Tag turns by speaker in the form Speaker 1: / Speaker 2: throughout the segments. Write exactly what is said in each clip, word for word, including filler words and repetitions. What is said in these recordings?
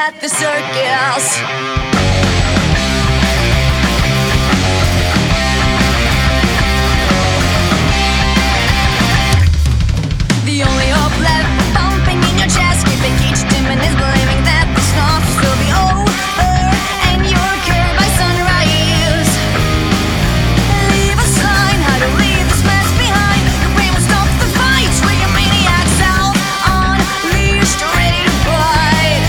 Speaker 1: at the circus. The only hope left, pumping in your chest, keeping each demon is believing that the storm will still be over, and you're cured by sunrise. Leave a sign, how to leave this mess behind. Your brain will stop the fight, with your maniacs out, unleashed, ready to fight.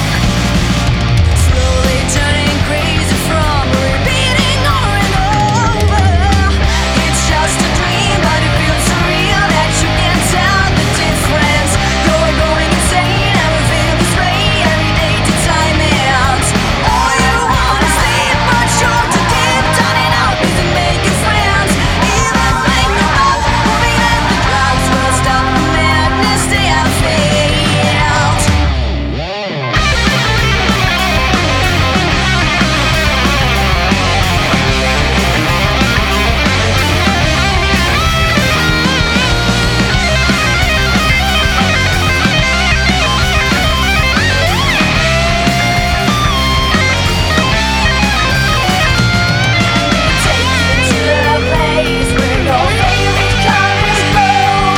Speaker 1: Slowly turning crazy from repeating over and over. It's just a dream, but it feels so real that you can't tell the difference. You're going insane, and we feel this way every day to time it out. All you want is sleep, but you're too deep down and out, busy making friends. Even when you're up, hoping that the clouds will stop the madness they have failed. Take you to a place where your favorite colors glow.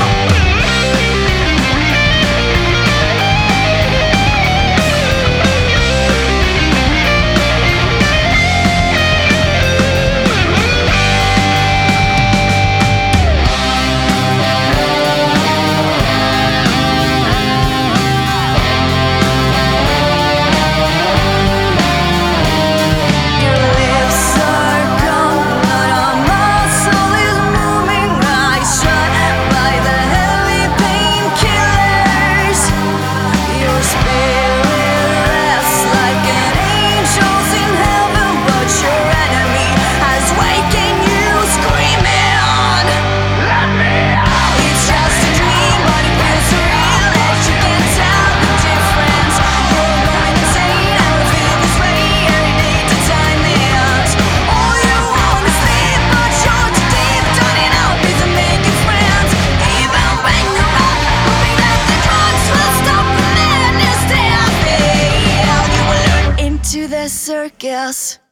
Speaker 1: Your lips are gone, but a muscle is moving. Eyes shut by the heavy painkillers. Your spirit rests like an angel's in heaven, but your enemy has wakened you screaming. Let me out! It's just a dream, but it feels so real that you can't tell the difference. You're going insane, and we feel this way every day to time it out. All you want is sleep, but you're too deep down and out, busy making friends. Even when you're up, hoping that the drugs will stop the madness they have failed. You will lure into the circus.